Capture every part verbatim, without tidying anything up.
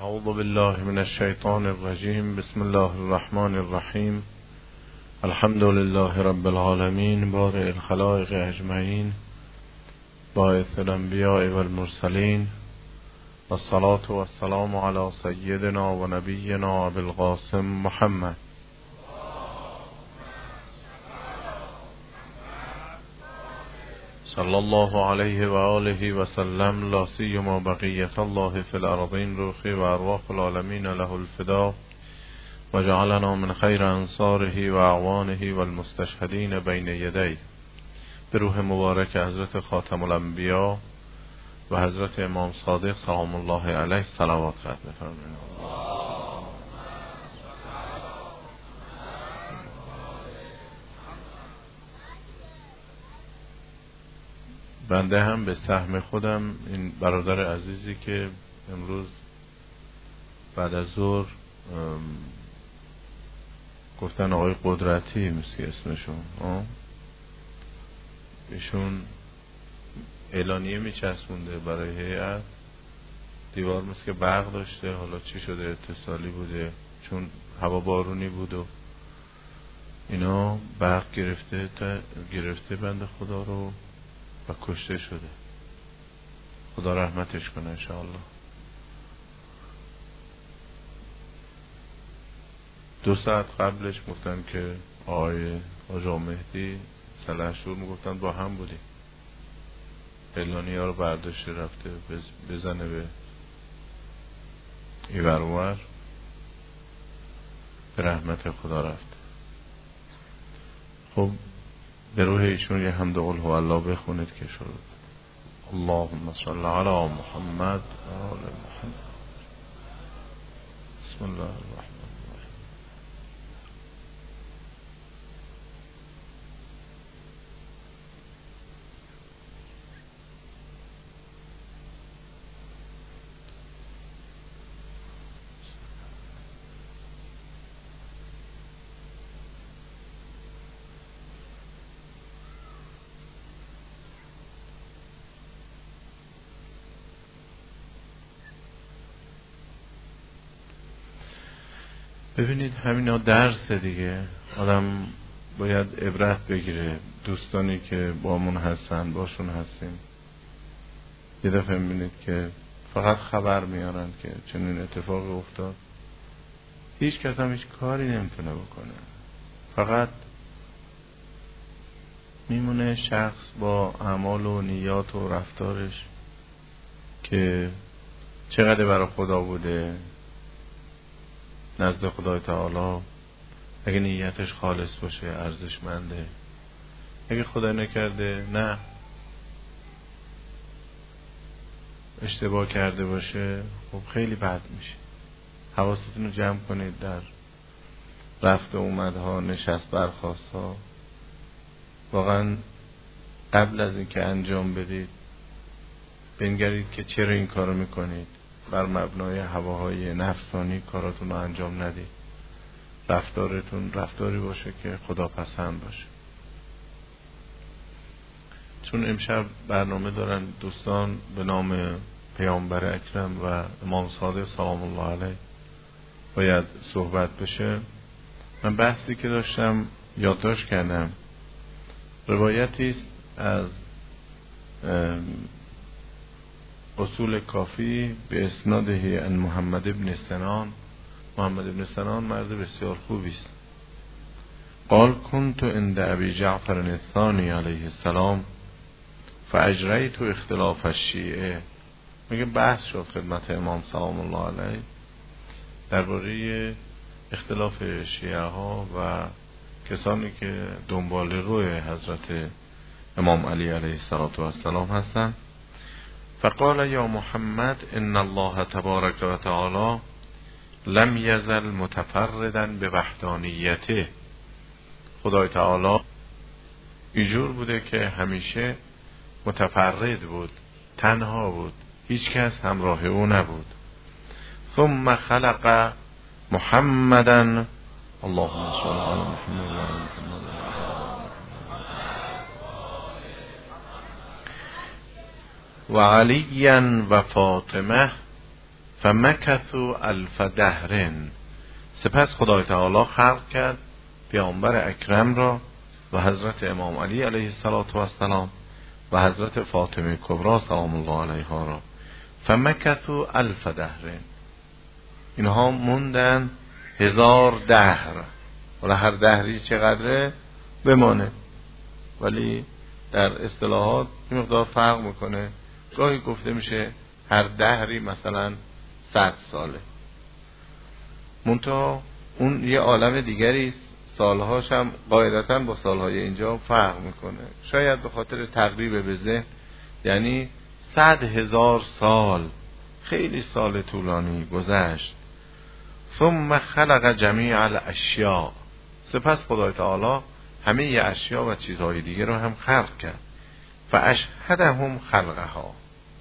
اعوذ بالله من الشیطان الرجیم. بسم الله الرحمن الرحیم. الحمد لله رب العالمین بارئ الخلائق اجمعین باعث الانبیاء والمرسلین والصلاة والسلام علی سیدنا و نبینا ابی القاسم محمد. صلی الله علیه و آله و سلم. لا سیما بقیت الله فی الارضین روحی و ارواح العالمین له الفدا و جعلنا من خیر انصاره و اعوانه و المستشهدین بین یدی. به روح مبارک حضرت خاتم الانبیا و حضرت امام صادق سلام الله علیه صلوات ختم بفرمایید. بنده هم به سهم خودم این برادر عزیزی که امروز بعد از ظهر گفتن آقای قدرتی مثل اسمشون، ایشون اعلانیه میچسبونده برای هیئت، دیوار مثل که برق داشته، حالا چی شده اتصالی بوده چون هوا بارونی بود و اینا برق گرفته تا گرفته بنده خدا رو و کشته شده. خدا رحمتش کنه انشاءالله. دو ساعت قبلش گفتن که آقای آقا مهدی سلحشور میگفتن با هم بودیم، اعلانی ها رو برداشته رفته بزنه به ایورور، به رحمت خدا رفته. خب به روح ایشون یه حمد قل هو الله بخونید که شروع. اللهم صل علی محمد و آل محمد. بسم الله الرحمن الرحیم. ببینید همینا درس دیگه، آدم باید عبرت بگیره. دوستانی که بامون هستن باشون هستیم، یه دفعه میبینید که فقط خبر میارن که چنین اتفاقی افتاد، هیچ کس هم هیچ کاری نمیتونه بکنه، فقط میمونه شخص با اعمال و نیات و رفتارش که چقدر برای خدا بوده نزد خدای تعالی. اگه نیتش خالص باشه ارزشمنده، اگه خدا نکرده نه اشتباه کرده باشه خب خیلی بد میشه. حواستون رو جمع کنید در رفت و اومدها، نشست برخاست ها. واقعا قبل از اینکه انجام بدید بنگرید که چرا این کارو میکنید. بر مبنای هواهای نفسانی کاراتون رو انجام ندید. رفتارتون رفتاری باشه که خدا پسند باشه. چون امشب برنامه دارن دوستان به نام پیامبر اکرم و امام صادق سلام الله علیه باید صحبت بشه. من بحثی که داشتم یادداشت کردم. روایتی است از اصول کافی به اسناده ان محمد ابن سنان. محمد ابن سنان مرد بسیار خوبی است. قال كنت عند ابي جعفر الثانی علیه السلام فاجریت اختلاف الشیعه. میگه بحث شد خدمت امام سلام الله علیه درباره اختلاف شیعه ها و کسانی که دنبال روی حضرت امام علی علیه السلام هستند. فقال یا محمد ان الله تبارک و تعالی لم یزل متفردا به وحدانیته. خدای تعالی اینجور بوده که همیشه متفرد بود، تنها بود، هیچ کس همراه او نبود. ثم خلق محمدا اللهم صل علی محمد و آل محمد و علیا و فاطمه فمکثوا الف دهرن، سپس خدای تعالی خلق کرد پیامبر اکرم را و حضرت امام علی علیه السلام و حضرت فاطمه کبری سلام الله علیها را. فمکثوا الف دهرن، اینها موندن هزار دهر. حالا هر دهری چقدره بمانه، ولی در اصطلاحات این مقدار فرق میکنه. گاهی گفته میشه هر دهری مثلا صد ساله، منتها اون یه عالم دیگری است، سالهاش هم قاعدتاً با سالهای اینجا فرق میکنه. شاید به خاطر تقریب به ذهن، یعنی صد هزار سال، خیلی سال طولانی گذشت. ثم خلق جمیع الاشیاء، سپس خدای تعالی همه ی اشیا و چیزهای دیگه رو هم خلق کرد. فاشهدهم خلقها،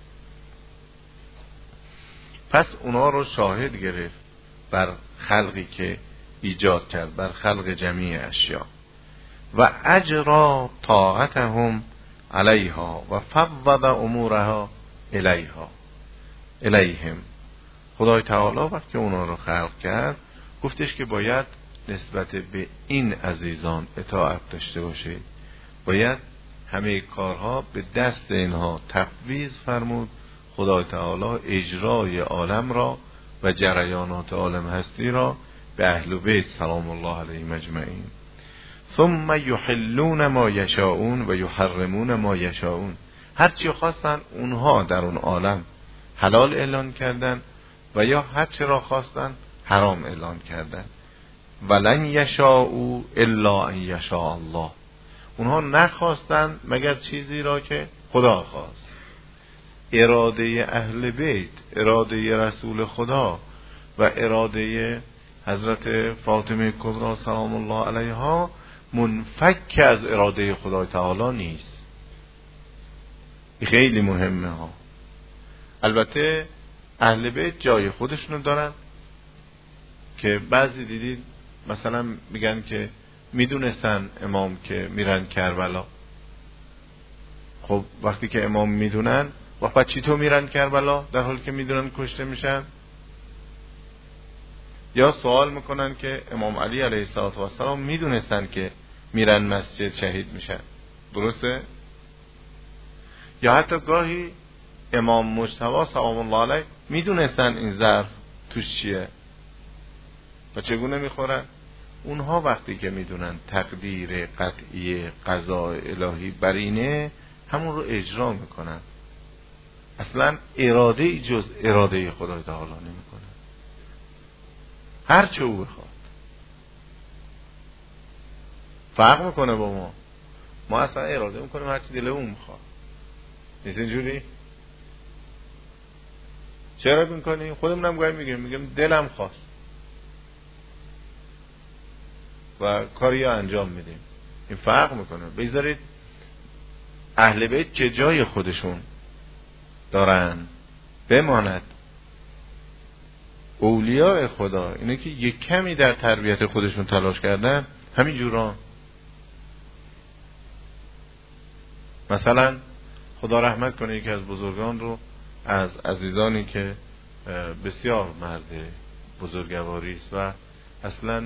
پس اونا رو شاهد گرفت بر خلقی که ایجاد کرد، بر خلق جمیع اشیا. و اجرا طاعتهم علیها و فوض امورها الیها الیهم. خدای تعالی وقتی اونا رو خلق کرد گفتش که باید نسبت به این عزیزان اطاعت داشته باشه، باید همه کارها به دست اینها تفویض فرمود. خدای تعالی اجرای عالم را و جریانات عالم هستی را به اهل بیت سلام الله علیهم اجمعین. ثم یحلون ما یشاءون و یحرمون ما یشاءون، هرچی خواستن اونها در اون عالم حلال اعلان کردن و یا هرچی را خواستن حرام اعلان کردن. ولن یشاءوا الا ان یشاء الله، اونها نخواستن مگر چیزی را که خدا خواست. اراده اهل بیت، اراده رسول خدا و اراده حضرت فاطمه کبری سلام الله علیها منفک از اراده خدای تعالی نیست. خیلی مهمه ها. البته اهل بیت جای خودشونو دارن که بعضی دیدید مثلا میگن که میدونستن امام که میرن کربلا. خب وقتی که امام میدونن، وقت چی تو میرن کربلا در حالی که میدونن کشته میشن؟ یا سوال میکنن که امام علی علیه السلام میدونستن که میرن مسجد شهید میشن، درسته؟ یا حتی گاهی امام مجتبی سلام الله علیه میدونستن این ظرف توش چیه و چگونه میخورن. اونها وقتی که میدونن تقدیر قطعی قضاء الهی بر اینه، همون رو اجرا میکنن. اصلا اراده جز اراده خدای تعالی نمیکنه، هر چه او بخواد. فرق میکنه با ما. ما اصلا اراده میکنیم هر چی دل اون میخواد. نیست اینجوری؟ چرا میکنیم؟ خودمون هم گاهی میگیم میگیم دلم خواست و کاری انجام میدیم. این فرق میکنه. بذارید اهل بیت که جای خودشون دارن بماند. اولیاء خدا اینه که یک کمی در تربیت خودشون تلاش کردن، همین جوران. مثلا خدا رحمت کنه یکی از بزرگان رو، از عزیزانی که بسیار مرد بزرگواری است و اصلا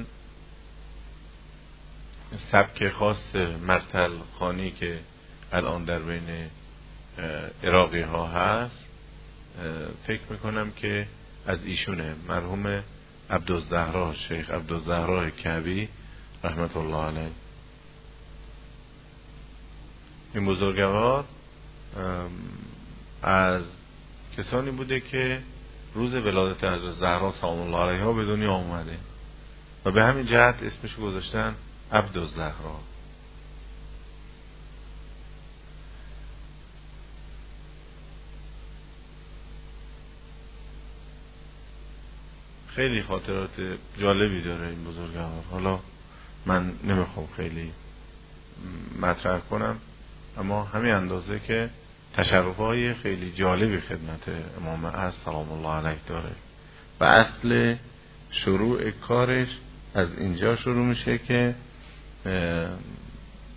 سبک خاص مرتل خانی که الان در بین عراقی ها هست، فکر میکنم که از ایشونه، مرحوم عبدالزهرا، شیخ عبدالزهرا کعبی رحمت الله علیه. این بزرگوار از کسانی بوده که روز ولادت حضرت زهرا سلام الله علیها به دنیا آمده و به همین جهت اسمش گذاشتن عبدالزهرا. خیلی خاطرات جالبی داره این بزرگوار. حالا من نمیخوام خیلی مطرح کنم، اما همین اندازه که تشرفهای خیلی جالبی خدمت امام عصر سلام الله علیه داره و اصل شروع کارش از اینجا شروع میشه که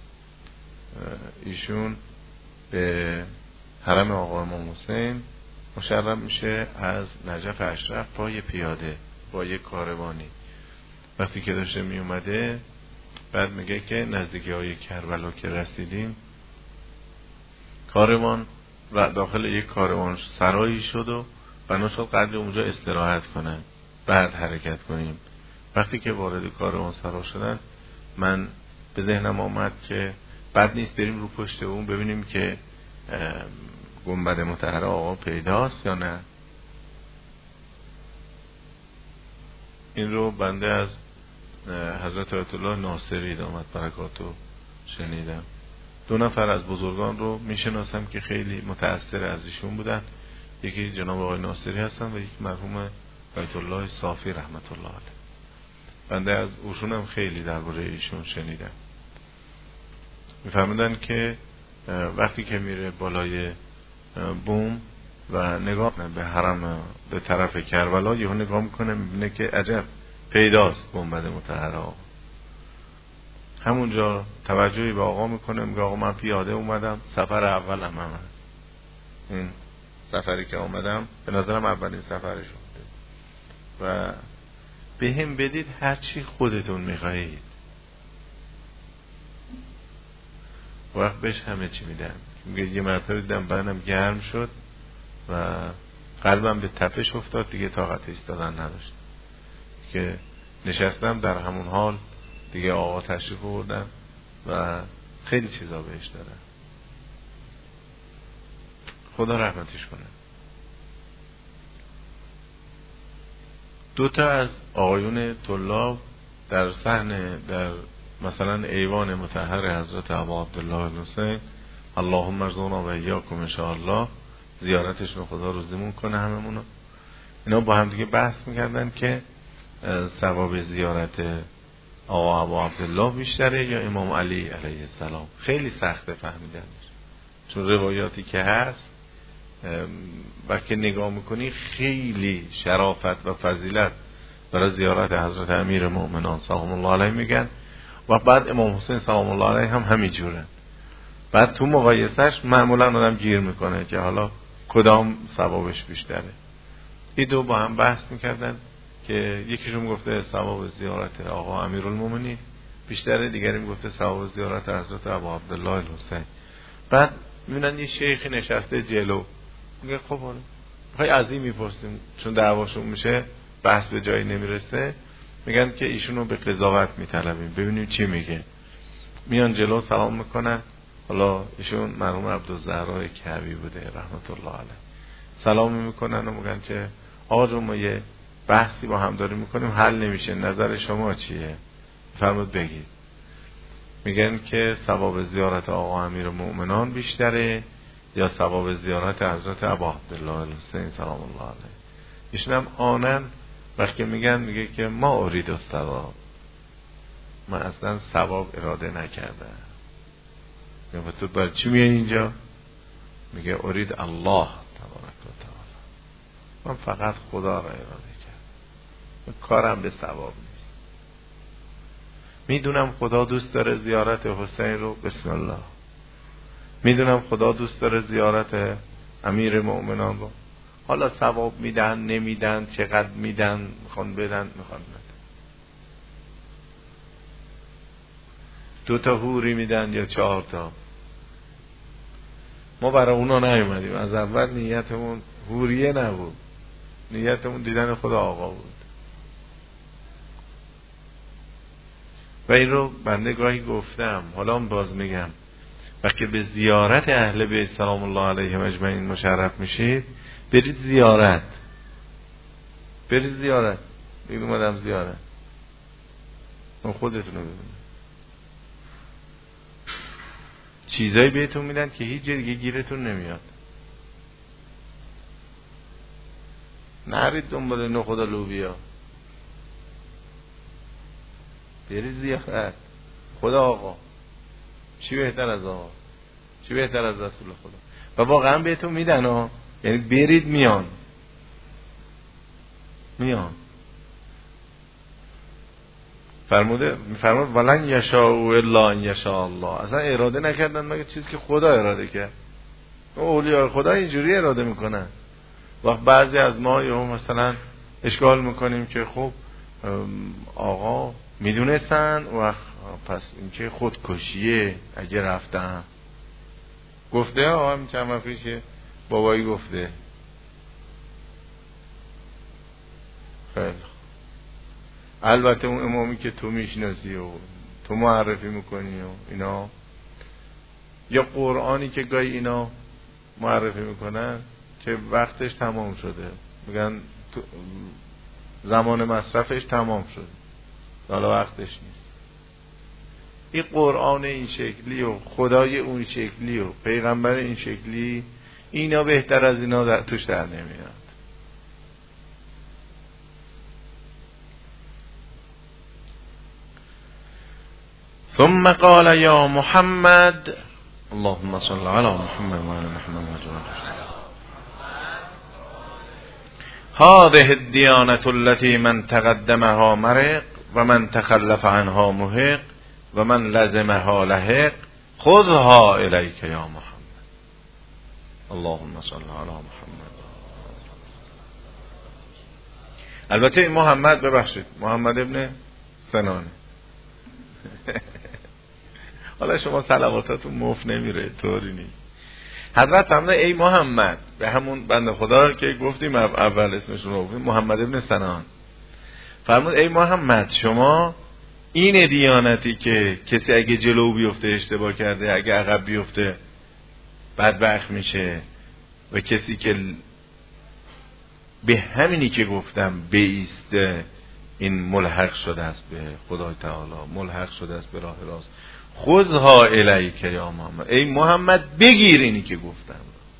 ایشون به حرم آقا امام حسین مشرف میشه از نجف اشرف پای پیاده با یک کاروانی. وقتی که داشته می اومده بعد میگه که نزدیکی های کربلا که رسیدیم کاروان و داخل یک کاروان سرایی شد و بنا شد قدر اونجا استراحت کنن بعد حرکت کنیم. وقتی که وارد کاروان سرا شدن من به ذهنم آمد که بد نیست بریم رو پشت اون ببینیم که گنبد مطهره آقا پیداست یا نه. این رو بنده از حضرت آیت الله ناصری دامت برکاتو شنیدم. دو نفر از بزرگان رو میشناسم که خیلی متأثر از ایشون بودن. یکی جناب آقای ناصری هستن و یک مرحوم آیت الله صافی رحمت الله علیه. بنده از اوشون هم خیلی درباره ایشون شنیدم. میفهمیدن که وقتی که میره بالای بوم و نگاه به حرم به طرف کربلا یهو نگاه میکنه میبینه که عجب پیداست گنبد مطهره. همونجا توجهی به آقا میکنه میگه آقا من پیاده اومدم سفر اولم هم هست. این سفری که اومدم به نظرم اولین سفرش بوده و به هم بدید هرچی خودتون میخواهید. وقت بهش همه چی میدم. میگه یه مرتبه دیدم بدنم گرم شد و قلبم به تپش افتاد دیگه طاقت ایستادن نداشت که نشستم در همون حال دیگه آقا تشریف آوردن و خیلی چیزا بهش دادن. خدا رحمتش کنه. دو تا از آقایون طلاب در صحن در مثلا ایوان مطهر حضرت ابا عبدالله حسین اللهم ارزقنا و ایاکم ان شاء الله زیارتشون خدا روزیمون کنه هممونو. اینا با هم دیگه بحث میکردن که ثواب زیارت آقا ابا عبدالله بیشتره یا امام علی علیه السلام. خیلی سخته فهمیدنش چون روایاتی که هست و که نگاه میکنی خیلی شرافت و فضیلت برای زیارت حضرت امیر مؤمنان سلام الله علیه میگن و بعد امام حسین سلام الله علیه هم همین جوره. بعد تو مقایسهش معمولا آدم گیر میکنه که حالا کدام ثوابش بیشتره. این دو با هم بحث میکردن که یکیشون گفته ثواب زیارت آقا امیرالمومنین بیشتره، دیگری میگفته ثواب زیارت حضرت ابا عبدالله الحسین. بعد میبینن یه شیخی نشسته جلو میگه خب حالا میخوای از این میپرسیم چون دعواشون میشه بحث به جایی نمیرسه میگن که ایشونو به قضاوت میطلبیم ببینیم چی میگه. میان جلو سلام میکنن. حالا ایشون مرحوم عبدالزهرا کعبی بوده رحمت الله علیه. سلام میکنن و میگن که آقا جون ما یه بحثی با هم داریم میکنیم حل نمیشه نظر شما چیه؟ فرمود بگید. میگن که ثواب زیارت آقا امیر مؤمنان بیشتره یا ثواب زیارت حضرت ابا عبدالله الحسین سلام الله علیه. ایشون هم آنن وقتی میگن میگه که ما ارید الثواب، من اصلا ثواب اراده نکردم. میگه تو برای چی میای اینجا؟ میگه ارید الله تبارک و تعالی، من فقط خدا را اراده کردم، کارم به ثواب نیست. میدونم خدا دوست داره زیارت حسین رو، بسم الله. میدونم خدا دوست داره زیارت امیر مؤمنان رو، حالا ثواب میدن نمیدن چقدر میدن میخوان بدن میخوان بدن، دو تا حوری میدن یا چهار تا. ما برای اونا نیومدیم، از اول نیتمون حوریه نبود، نیتمون دیدن خدا آقا بود. و این رو بنده گاهی گفتم، حالا باز میگم، وقتی به زیارت اهل بیت سلام الله علیهم اجمعین مشرف میشید برید زیارت، برید زیارت. بگید اومدم زیارت، من خودتون رو ببینید. چیزایی بهتون میدن که هیچ جای دیگه گیرتون نمیاد. نرید دنبال نخود و لوبیا، برید زیارت. خدا آقا، چی بهتر از آقا، چی بهتر از رسول خدا. و واقعا بهتون میدن ها، یعنی برید میان میان. فرموده فرمود ولن یشاء الا ان یشاء الله، اصلا اراده نکردن مگه چیزی که خدا اراده کرد. اولیاء خدا اینجوری اراده میکنن، وقت بعضی از ما یا مثلا اشکال میکنیم که خب آقا میدونستن و پس این که خودکشیه اگه رفتن. گفته آقا همین چند وقت پیشه بابایی گفته. خیلی البته اون امامی که تو میشناسی و تو معرفی میکنی و اینا، یا قرآنی که گاهی اینا معرفی میکنن که وقتش تمام شده، میگن زمان مصرفش تمام شده حالا وقتش نیست. این قرآن این شکلی و خدای اون شکلی و پیغمبر این شکلی، اینا بهتر از اینا در توش در نمیاد. ثم قال یا محمد اللهم صل علی محمد و علی محمد هذه الديانة التي من تقدمها مرق و من تخلف عنها محق و من لزمها لحق خذها الیک یا محمد. اللهم صل علی محمد. البته این محمد، ببخشید، محمد ابن سنان. حالا شما صلواتاتون مفت نمیره، طوری نیست. حضرت فرمودن ای محمد، به همون بنده خدا که گفتیم اول اسمشون رو گفتیم، محمد ابن سنان، فرمود ای محمد شما این دیانتی که کسی اگه جلو بیفته اشتباه کرده، اگه عقب بیفته بدبخت میشه، و کسی که به همینی که گفتم بیسته این ملحق شده است به خدای تعالی، ملحق شده است به راه راست. خذها الیک یا محمد، ای محمد بگیر اینی که گفتم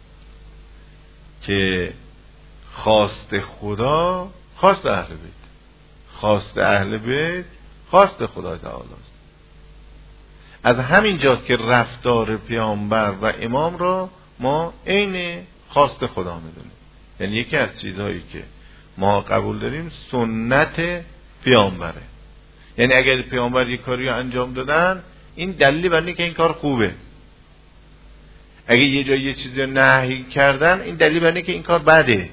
که خواست خدا خواست اهل بیت، خواست اهل بیت خواست خدای تعالی است. از همین جاست که رفتار پیامبر و امام را ما عین خواست خدا میدونیم. یعنی یکی از چیزهایی که ما قبول داریم سنت پیامبره. یعنی اگر پیامبر یک کاری رو انجام دادن، این دلیلی بر اینه که این کار خوبه. اگه یه جایی یه چیزی رو نهی کردن، این دلیلی بر اینه که این کار بده.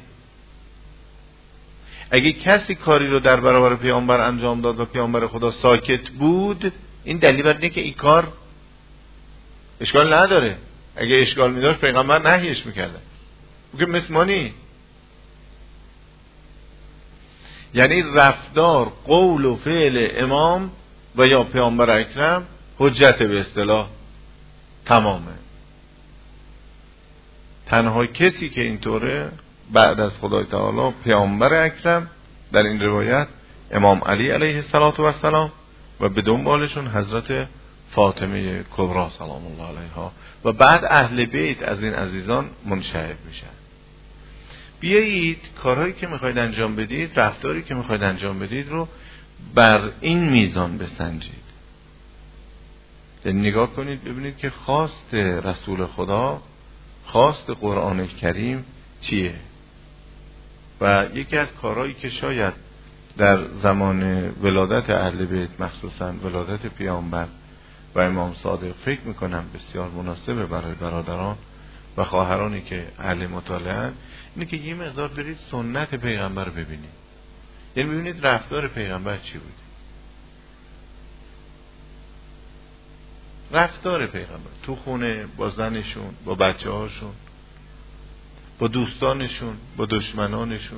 اگه کسی کاری رو در برابر پیامبر انجام داد و پیامبر خدا ساکت بود، این دلیلی بر اینه که این کار اشکال نداره. اگه اشکال می‌داشت پیغمبر نهیش می‌کرد. میگه مسمانی. یعنی رفتار، قول و فعل امام و یا پیامبر اکرم حجت به اصطلاح تمامه. تنها کسی که اینطوره بعد از خدای تعالی پیامبر اکرم، در این روایت امام علی علیه السلام و به دنبالشون حضرت فاطمه کبری سلام الله علیها و بعد اهل بیت از این عزیزان منشعب میشن. بیایید کارهایی که میخواید انجام بدید، رفتاری که میخواید انجام بدید رو بر این میزان بسنجید. نگاه کنید ببینید که خواست رسول خدا، خواست قرآن کریم چیه. و یکی از کارهایی که شاید در زمان ولادت اهل بیت، مخصوصا ولادت پیامبر و امام صادق، فکر میکنم بسیار مناسبه برای برادران و خواهرانی که اهل مطالعه، اینه که یه مقدار برید سنت پیغمبر رو ببینید. یعنی ببینید رفتار پیغمبر چی بود. رفتار پیغمبر تو خونه، با زنشون، با بچه هاشون، با دوستانشون، با دشمنانشون،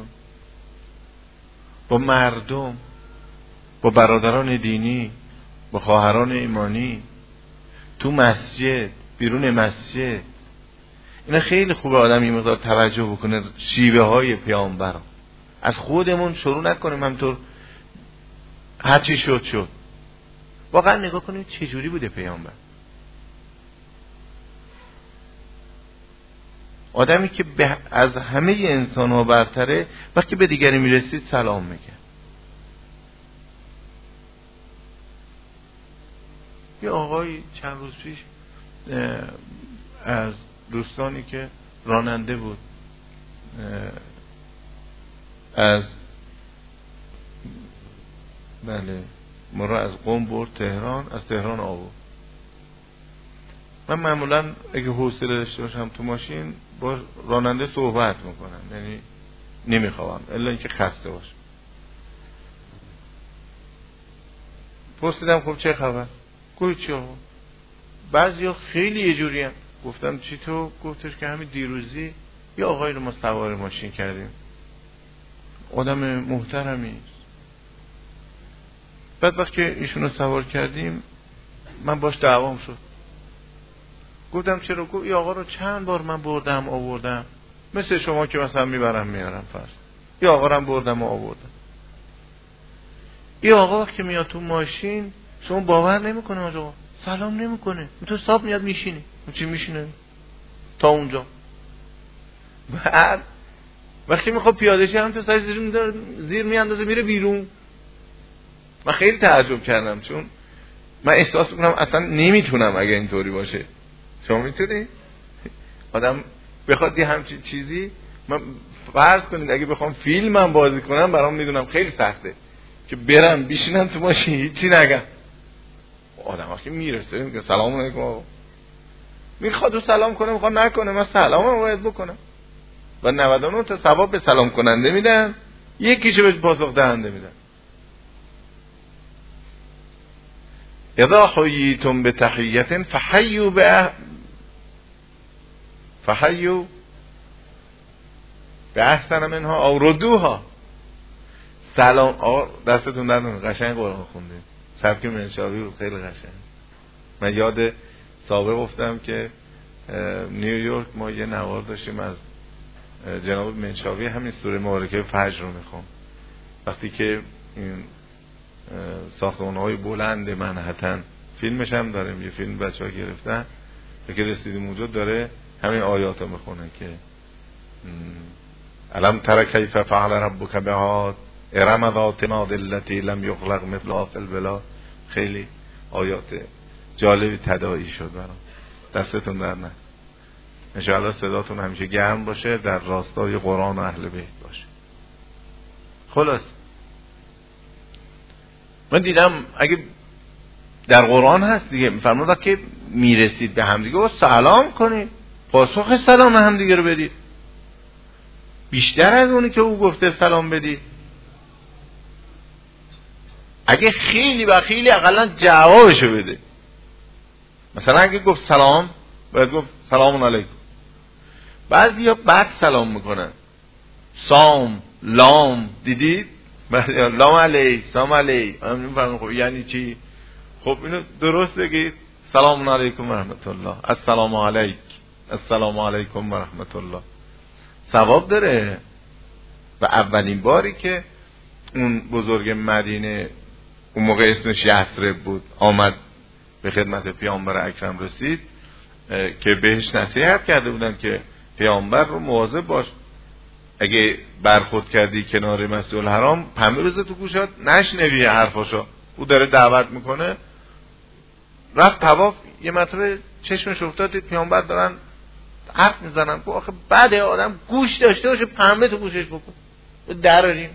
با مردم، با برادران دینی، با خواهران ایمانی، تو مسجد، بیرون مسجد. اینا خیلی خوبه آدم این مقدار توجه بکنه شیوه های پیامبر. از خودمون شروع نکنیم همطور هر چی شد شد. واقعا نگاه کنیم چه جوری بوده پیامبر. آدمی که از همه انسان ها برتره، وقتی به دیگری میرسید سلام میگه. یه آقای چند روز پیش از دوستانی که راننده بود از بله ما را از قم برد تهران، از تهران آورد. من معمولا اگه حوصله داشته باشم تو ماشین با راننده صحبت میکنم، یعنی نمیخوام الا اینکه خسته باش. پرسیدم خب چه خبر؟ گفت چی آقا؟ بعضیا خیلی یه جوری هم. گفتم چی تو؟ گفتش که همین دیروزی یه آقایی رو ما سوار ماشین کردیم، آدم محترمی است. بعد وقتی که ایشونو سوار کردیم من باش دعوام شد. گفتم چرا؟ گفت این آقا رو چند بار من بردم آوردم، مثل شما که مثلا میبرم میارم فرض، این آقا رو هم بردم و آوردم. این آقا وقتی میاد تو ماشین شما باور نمیکنه آقا سلام نمیکنه، تو صاحب میاد میشینه. چی میشینه تا اونجا؟ بعد وقتی میخواد پیاده شه هم تو سرش زیر میذاره، زیر میاندازه میره بیرون. من خیلی تعجب کردم چون من احساس میکنم اصلا نمیتونم اگه اینطوری باشه. شما میتونی؟ آدم بخواد یه همچین چیزی، من فرض کنید اگه بخوام فیلمم بازی کنم برام میدونم خیلی سخته که برم بیشینم تو ماشین هیچی نگم. آدم وقتی میرسه میگه سلام علیکم، میخواد او سلام کنه میخواد نکنه، من سلامم باید بکنم. و نود و نه تا ثواب به سلام کننده میدن، یکیشو به پاسخ دهنده میدن. اذا حییتم بتحیة فحیوا به فحیوا باحسن منها او ردوها. سلام آقا دستتون در نمیاد، قشنگ قرآن خوندید، سبک منشاوی بود، خیلی قشنگ. من یاد سابق گفتم که نیویورک ما یه نوار داشتیم از جناب منشاوی، همین سوره مبارکه فجر رو میخوام. وقتی که این ساختمان‌های بلند منهتن فیلمش هم داریم، یه فیلم بچه‌ها گرفتن که رسیدیم اونجا داره همین آیات رو میخونه که الم تر کیف فعل ربک بعاد ارم ذات العماد التي لم یخلق مثلها فی البلاد. خیلی آیات جالبی تداعی شد برام. دستتون در نه، انشاءالله صداتون همیشه گرم باشه، در راستای قرآن و اهل بیت باشه. خلاص من دیدم اگه در قرآن هست دیگه، میفرمود که میرسید به همدیگه و سلام کنید، پاسخ سلام همدیگه رو بدید، بیشتر از اونی که او گفته سلام بدید. اگه خیلی و خیلی اقلا جوابشو بده. مثلا اگه گفت سلام باید گفت سلام علیکم. بعضی ها بعد سلام میکنن، سام لام، دیدید؟ لام علی سلام علی، خب یعنی چی؟ خب اینو درست بگید، سلام علیکم و رحمت الله، السلام علیک، السلام علیکم و رحمت الله، ثواب داره. و اولین باری که اون بزرگ مدینه، اون موقع اسمش یثرب بود، آمد به خدمت پیامبر اکرم رسید که بهش نصیحت کرده بودن که پیامبر رو مواظب باش، اگه برخورد کردی کنار مسجد الحرام پنبه بزن تو گوشات، نشنوی حرفاشو، او داره دعوت میکنه. رفت طواف، یه مرتبه چشمش افتاد دید پیامبر دارن حرف میزنن. گفت آخه بعد آدم گوش داشته باشه پنبه تو گوشش بکن، دراریم.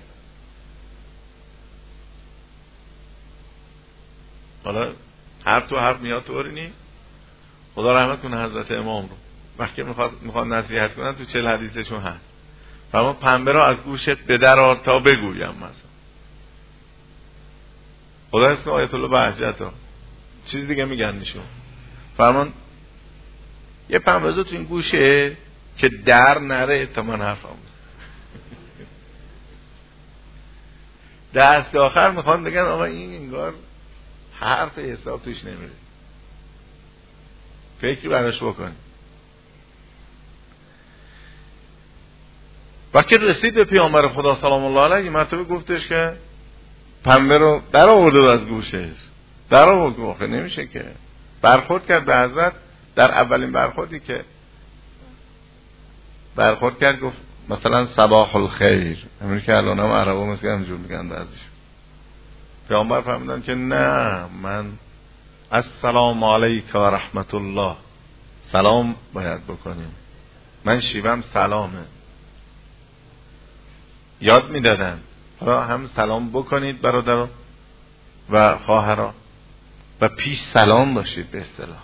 حالا حرف تو حرف میاد طوری نی. خدا رحمت کنه حضرت امام رو، وقتی میخواد میخواد نصیحت کنن تو چهل حدیثشون هست، فرمان پنبه را از گوشت به در آر تا بگویم. مثلا خدا اسم آیت الله بهجت ها چیز دیگه میگن نشون، فرمان یه پنبه تو این گوشه که در نره تا من حرفم دست آخر میخوان بگن آقا این انگار حرف حساب توش نمیره، فکری براش بکن. وقتی رسید به پیامبر خدا سلام الله علیه مرتبه گفتش که پنبه رو در آورده از گوشش، در آورده. آخه نمیشه که برخورد کرد به حضرت. در اولین برخوردی که برخورد کرد گفت مثلا صباح الخیر، همین که الان هم عربا مثل همینجور میگن بعضیش. پیامبر فرمودن که نه، من السلام علیک و رحمت الله، سلام باید بکنیم، من شیوم سلامه. یاد میدادن حالا هم سلام بکنید برادران و خواهران و پیش سلام باشید. به اصطلاح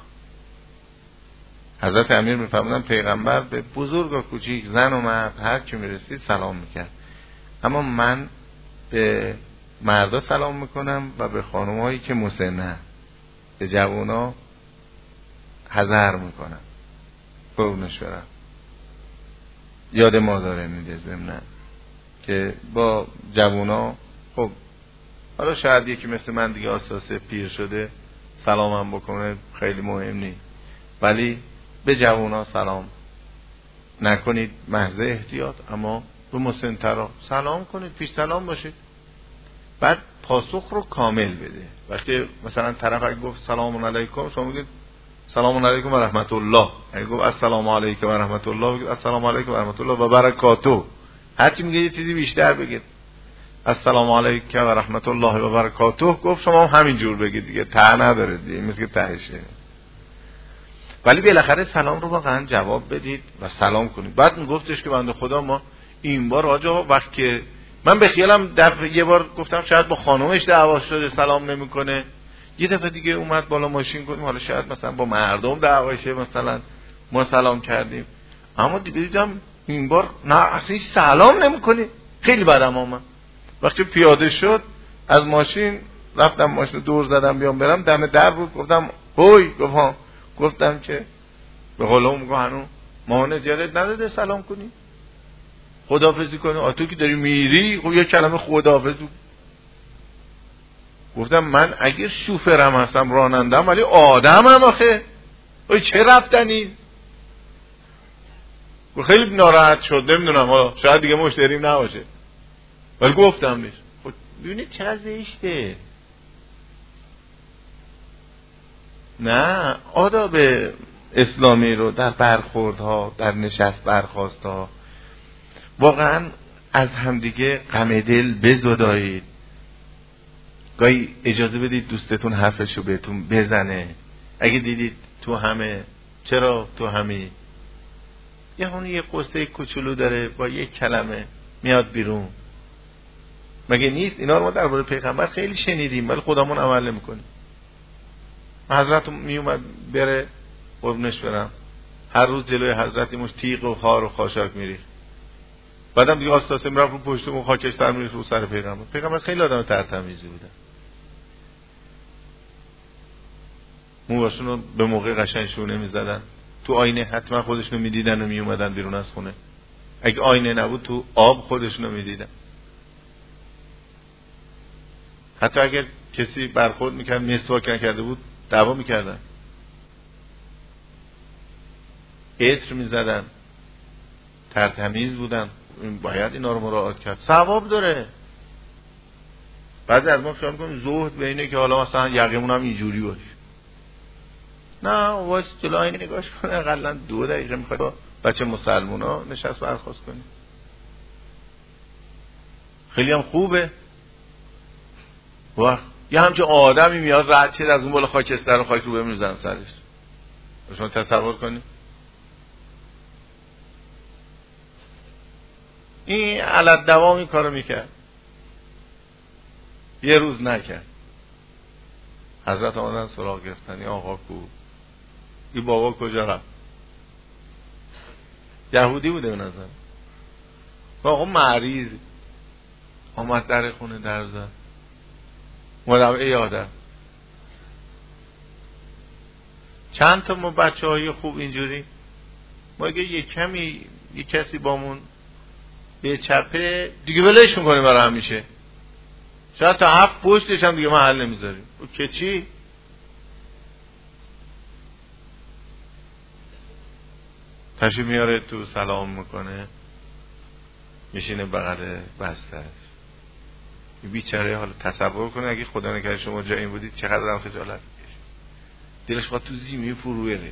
حضرت امیر میفرمودن پیغمبر به بزرگ و کوچیک، زن و مرد، هر کی میرسید سلام میکرد. اما من به مردا سلام میکنم و به خانم‌هایی که مسنه، به جوونا حذر میکنم. قربونش برم. یاد ما داره میده ضمناً که با جوونا، خب حالا شاید یکی مثل من دیگه اساسه پیر شده سلامم بکنه خیلی مهم نیست، ولی به جوونا سلام نکنید محض احتیاط، اما به مسن‌ترا سلام کنید، پیش سلام باشید. بعد پاسخ رو کامل بده. وقتی مثلا طرف اگه گفت سلام علیکم، شما میگید سلام علیکم و رحمت الله. اگه گفت السلام علیکم و رحمت الله، بگید السلام علیکم و رحمت الله و برکاته. هرچی میگه یه چیزی بیشتر بگید. السلام علیکم و رحمت الله و برکاته گفت، شما هم همین جور بگید دیگه، ته نداره دیگه، مثل که تهشه. ولی بالاخره سلام رو واقعا جواب بدید و سلام کنید. بعد میگفتش که بنده خدا ما این بار آجا وقت که من به خیالم دفعه یه بار گفتم شاید با خانومش دعوا شده سلام نمیکنه، یه دفعه دیگه اومد بالا ماشین گفتیم حالا شاید مثلا با مردم دعوا شه، مثلا ما سلام کردیم، اما دیدم این بار نه اصلا هیچ سلام نمیکنه. خیلی بدم اومد. وقتی پیاده شد از ماشین رفتم ماشین دور زدم بیام برم، دم در بود، گفتم هوی، گفتم گفتم که به قولم میگه هنوز ماهانه زیادت نداده سلام کنی، خداحافظی کنی، آ تو که داری میری خب یه کلمه خداحافظ. گفتم من اگه شوفرم هستم رانندم ولی آدمم آخه، اوی چه رفتنی؟ خیلی ناراحت شد، نمیدونم حالا شاید دیگه مشتریم نباشه، ولی گفتم بهش. خب ببینید چقدر زشته. نه، آداب اسلامی رو در برخوردها، در نشست برخاستها واقعا از همدیگه غم دل بزدایید. گاهی اجازه بدید دوستتون حرفشو بهتون بزنه. اگه دیدید تو همه، چرا تو همی، یه اون یه قصه کوچولو داره با یک کلمه میاد بیرون، مگه نیست؟ اینا رو ما درباره پیغمبر خیلی شنیدیم ولی خودمون عمل نمی‌کنیم. حضرت می اومد بره قربونش برم، هر روز جلوی حضرت مش تیغ و خار و خاشاک میری، بعدم دیگه آستاسه میرفت رو پشت اون خاکستر میریخت رو سر پیغمبر. پیغمبر خیلی آدم ترتمیزی بودن، موهاشون رو به موقع قشنگ شونه میزدن، تو آینه حتما خودشونو میدیدن و میومدن بیرون از خونه، اگه آینه نبود تو آب خودشونو میدیدن. حتی اگر کسی برخورد میکرد مسواک نکرده بود دعوا میکردن، عطر میزدن، ترتمیز بودن. باید اینا رو مراعات کرد، ثواب داره. بعضی از ما خیال میکنیم زهد به اینه که حالا مثلا یقمون هم اینجوری باشه. نه، واسه جلو آینه نگاش کنه، اقلا دو دقیقه میخواد با بچه مسلمونا نشست برخواست کنی، خیلی هم خوبه. وقت یه همچه آدمی میاد رد شد از اون بالا خاکستر و خاک رو بمیزن سرش، شما تصور کنی. این علت دوام این کارو میکرد، یه روز نکرد. حضرت آمدن سراغ گرفتن، این آقا کو، این بابا کجا رفت؟ یهودی بوده به نظر. آقا مریض آمد در خونه در زد، مادم ای آدم چند تا ما بچه های خوب اینجوری، ما اگه یه کمی یه کسی بامون به چپه دیگه بلشون کنیم برای همیشه، شاید تا هفت پشتش هم دیگه محل نمیذاریم. او که چی؟ تشریف میاره تو سلام میکنه، میشینه بغل بستش. این بیچاره حالا تصور کنه اگه خدا نکرده شما جایی بودید چقدر هم خجالت میکشید، دلش خواهد تو زیمی فرو بره.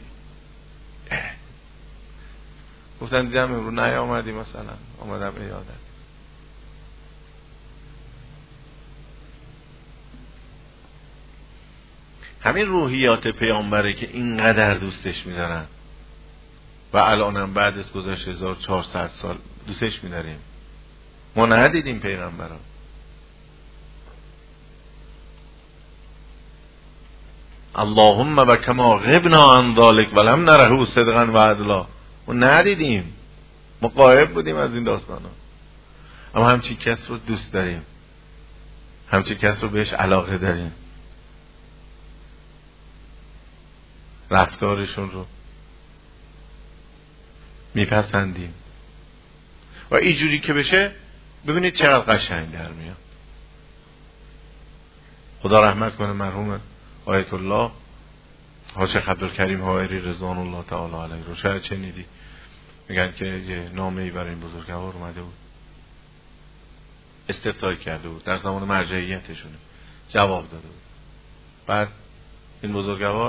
گفتن دیدم امرو نیامدی، مثلا آمدم ایادت. همین روحیات پیامبره که اینقدر دوستش میدارن و الانم بعد از گذشت هزار و چهارصد سال دوستش میداریم. ما ندیدیم پیغمبران. اللهم و کما غبنا عن ذلک ولم نره صدقا و عدلا، ما ندیدیم، ما غایب بودیم از این داستانا. اما همچین کس رو دوست داریم، همچین کس رو بهش علاقه داریم، رفتارشون رو میپسندیم و اینجوری که بشه ببینید چقدر قشنگ در میاد. خدا رحمت کنه مرحوم آیت الله حاج عبدالکریم حائری رضوان الله تعالی علیه رو شاید چنیدی، میگن که یه نامه‌ای برای این بزرگوار اومده بود، استفتای کرده بود در زمان مرجعیتشون، جواب داده بود. بعد این بزرگوار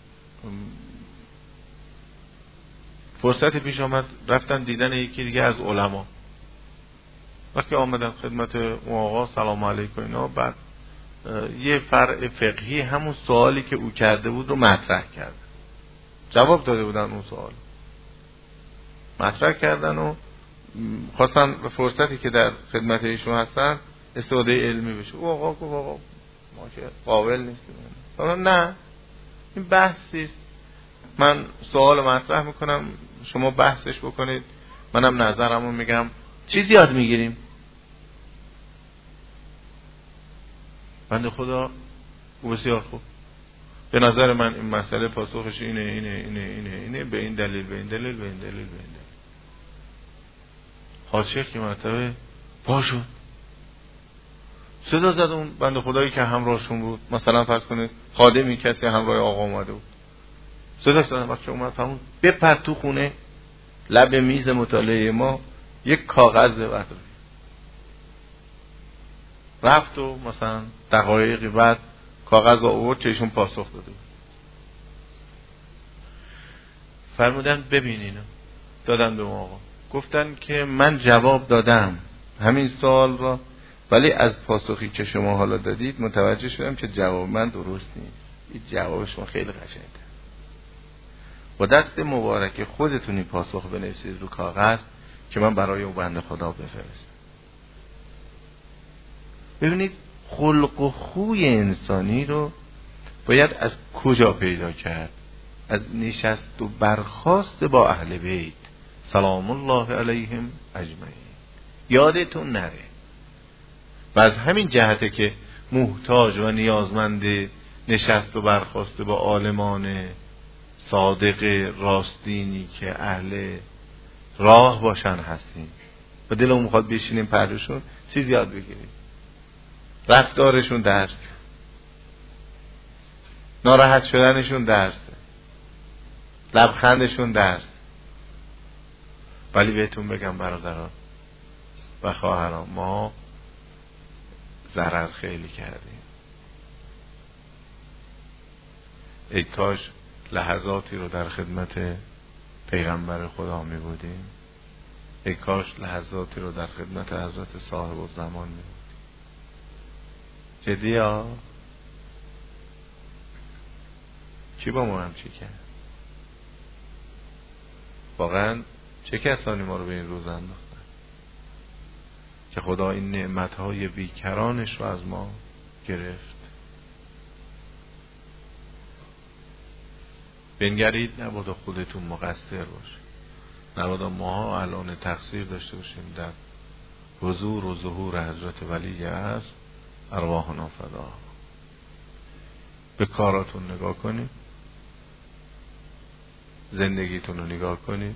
فرصت پیش آمد رفتن دیدن یکی دیگه از علما. وقتی آمدن خدمت اون آقا سلام علیکم اینا، بعد یه فرع فقهی همون سوالی که او کرده بود رو مطرح کرد، جواب داده بودن اون سوال مطرح کردن و خواستن به فرصتی که در خدمت ایشون هستن استفاده علمی بشه. او آقا گفت آقا ما که قابل نیستیم. نه این بحثی، من سوال مطرح میکنم شما بحثش بکنید، منم نظرمو میگم، چیزی یاد میگیریم. بنده خدا او بسیار خوب، به نظر من این مسئله پاسخش اینه اینه اینه اینه اینه به این دلیل به این دلیل به این دلیل به این دلیل. حاجی که مرتبه پا شد صدا زد اون بنده خدایی که همراهشون بود، مثلا فرض کنید خادمی کسی همراه آقا اومده بود، صدا زدن بچه اومد همون بپر تو خونه لب میز مطالعه ما یک کاغذ بردار. رفت و مثلا دقایقی بعد کاغذ آورد چهشون پاسخ داده بود. فرمودن ببین اینو، دادن به ما آقا، گفتن که من جواب دادم همین سوال را، ولی از پاسخی که شما حالا دادید متوجه شدم که جواب من درست نیست، این جواب شما خیلی قشنگه، با دست مبارک خودتونی پاسخ بنویسید رو کاغذ که من برای اون بنده خدا بفرستم. ببینید خلق و خوی انسانی رو باید از کجا پیدا کرد؟ از نشست و برخاست با اهل بیت سلام الله علیهم اجمعین. یادتون نره. و از همین جهته که محتاج و نیازمند نشست و برخاست با عالمان صادق راستینی که اهل راه باشن هستیم و دلمون میخواد بشینیم پهلوشون چیز یاد بگیریم، رفتارشون درس، ناراحت شدنشون درس، لبخندشون درس. ولی بهتون بگم برادران و خواهران، ما ضرر خیلی کردیم. ای کاش لحظاتی رو در خدمت پیغمبر خدا می بودیم، ای کاش لحظاتی رو در خدمت حضرت صاحب الزمان می بودیم. جدی ها؟ کی با ما هم چی کرد؟ واقعا چه کسانی ما رو به این روز انداختن که خدا این نعمتهای بیکرانش رو از ما گرفت؟ بنگرید، نبادا خودتون مقصر باشید، نبادا ماها الان تقصیر داشته باشیم در حضور و ظهور حضرت ولی است ارواحنا فدا. به کاراتون نگاه کنید، زندگیتون رو نگاه کنید،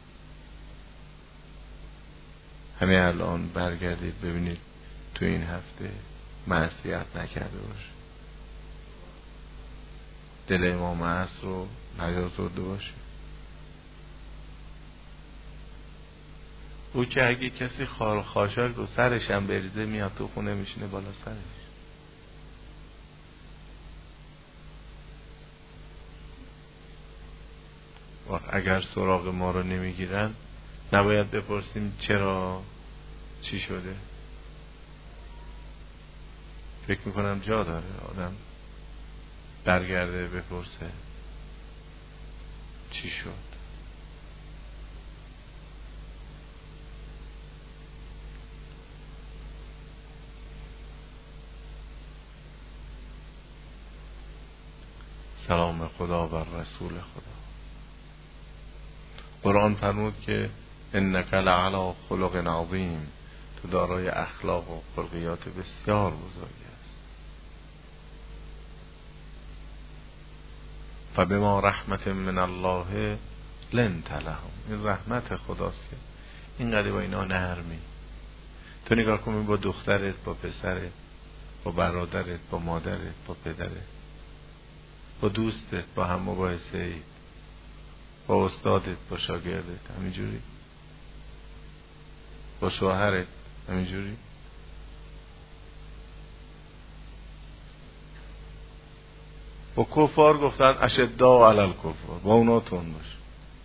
همه الان برگردید ببینید تو این هفته معصیت نکرده باشید، دل امام عصر رو نیازرده باشید. او که اگه کسی خال خاشاک رو سرش هم بریزه میاد تو خونه میشینه بالا سرش. وقت اگر سراغ ما رو نمیگیرن نباید بپرسیم چرا، چی شده. فکر میکنم جا داره آدم برگرده بپرسه چی شد. سلام خدا بر رسول خدا. قرآن فرمود که انک لعلی خلق عظیم، تو دارای اخلاق و خلقیات بسیار بزرگی است. فبما رحمت من الله لنت لهم. این رحمت خداست که اینقدر با اینا نرمی. تو نگاه کنی با دخترت، با پسرت، با برادرت، با مادرت، با پدرت، با دوستت، با هم مباحثه اید، با استادت، با شاگردت همینجوری، با شوهرت همینجوری. با کفار گفتن اشداء علی الکفار، با اونا تون باش.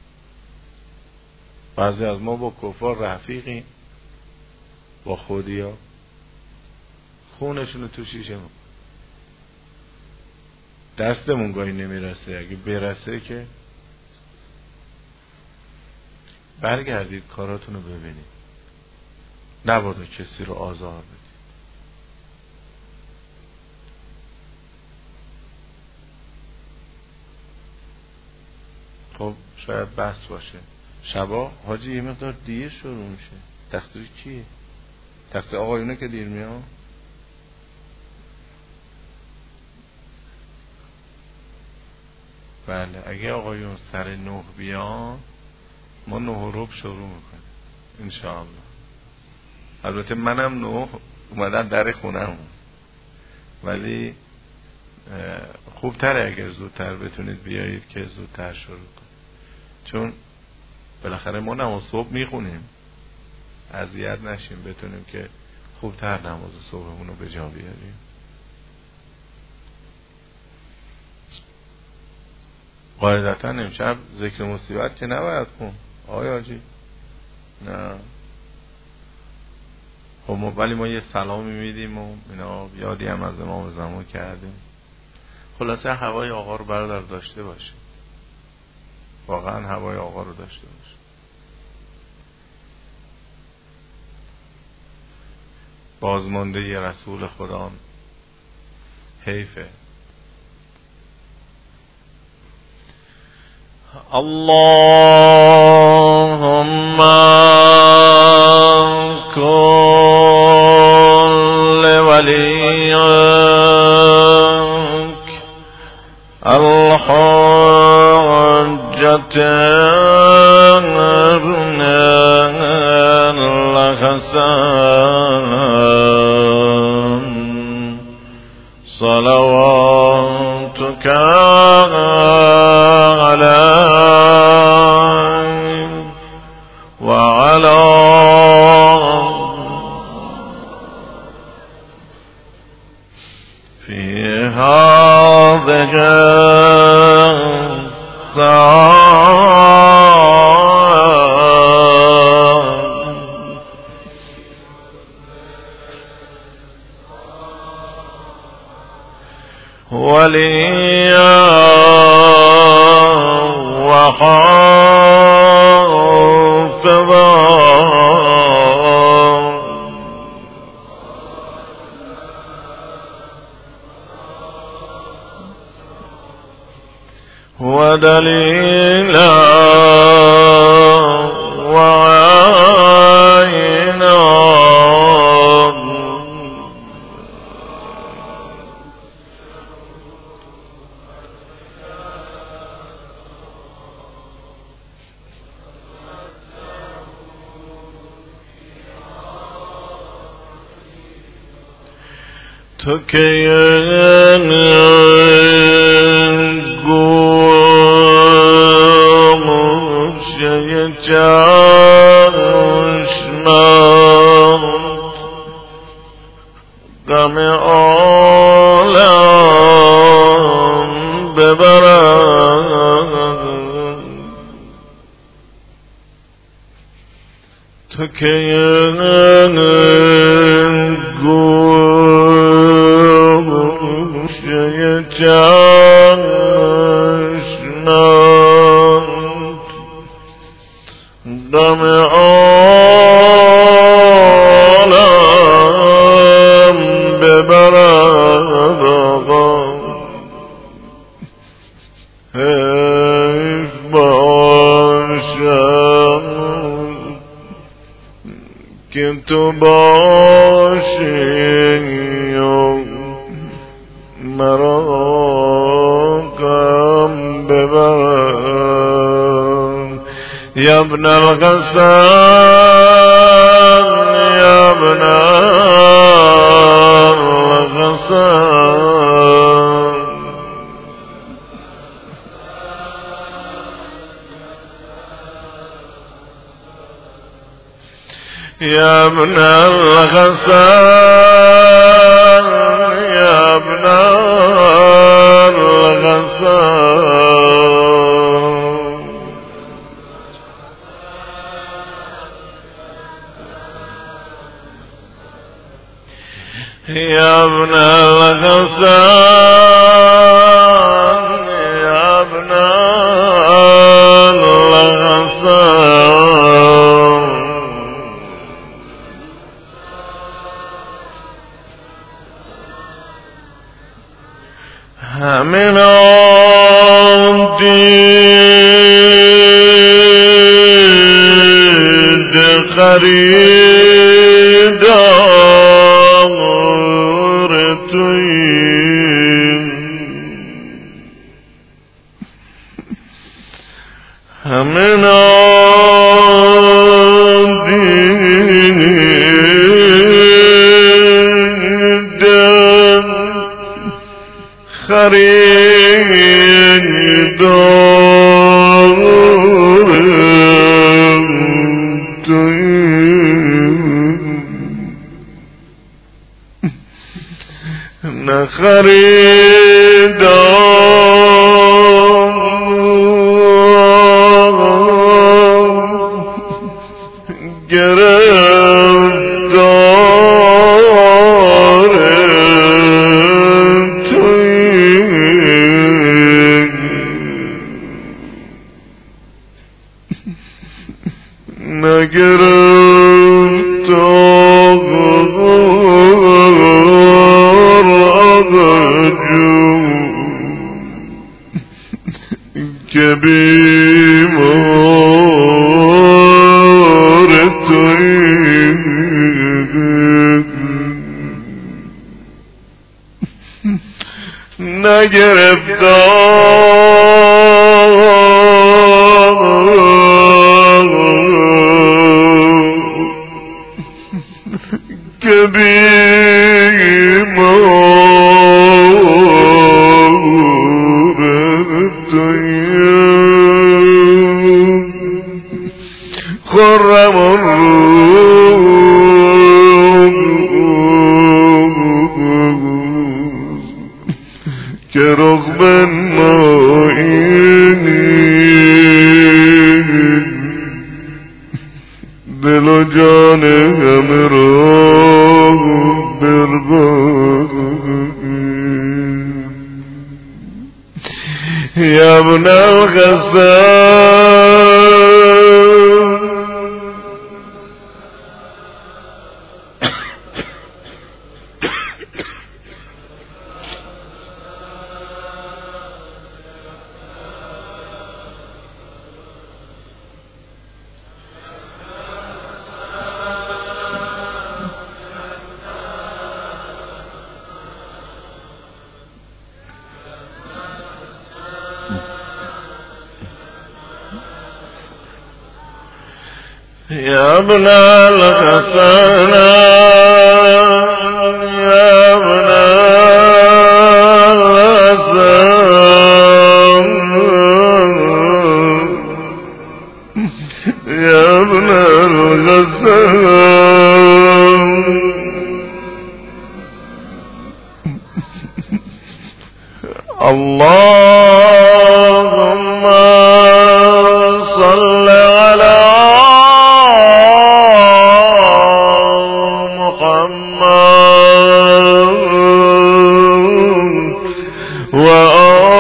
بعضی از ما با کفار رفیقیم، با خودیا خونشونو تو شیشه میکنیم. دستمون گاهی نمیرسه، اگه برسه که برگردید کاراتونو ببینید، نبادا کسی رو آزار بدید. خب شاید بس باشه. شبا حاجی یه مقدار دیر شروع میشه. تقصیر کیه؟ تقصیر آقایونه که دیر میان؟ بله، اگه آقایون سر نه بیان ما نه و ربع شروع میکنیم انشاءالله. البته منم نه اومدن در خونم، ولی خوبتره اگر زودتر بتونید بیایید که زودتر شروع کنید، چون بالاخره ما نماز صبح میخونیم، اذیت نشیم، بتونیم که خوبتر نماز صبحمون رو به جا بیاریم. قاعدتا امشب ذکر مصیبت که نباید کن آقای حاجی، نه خب ما ولی ما یه سلامی میدیم و اینا، یادی هم از امام زمان کردیم. خلاصه هوای آقا رو برادر داشته باشه، واقعا هوای آقا رو داشته باشه. بازمانده ی رسول خدا حیفه. اللهم كن لوليك الحجة ابن الحسن صلواتك عليه وعلى في هذه وليا وحافظا ودليلا وعينا تو که گوشه چشمت غم عالم ببرد، تو که گوشه چشمت غم عالم ببرد، حیف باشد که تو با يا ابن الغسان يا ابن الغسان يا ابن الغسان يا ابن الغسان يا ابن الغسان يا ابن الغسان من عندي خريدار توي من عندي خريدار خريدار گرفتار نگرفتار آبجو که بیمار توی نگرفتار که بیمار توی خرم الروز که رغم ماینی دل و جان همه را برباد یا ابن الغسان يا ابن الغسان يا ابن الغسان يا ابن الغسان اللهم صل على محمد وآله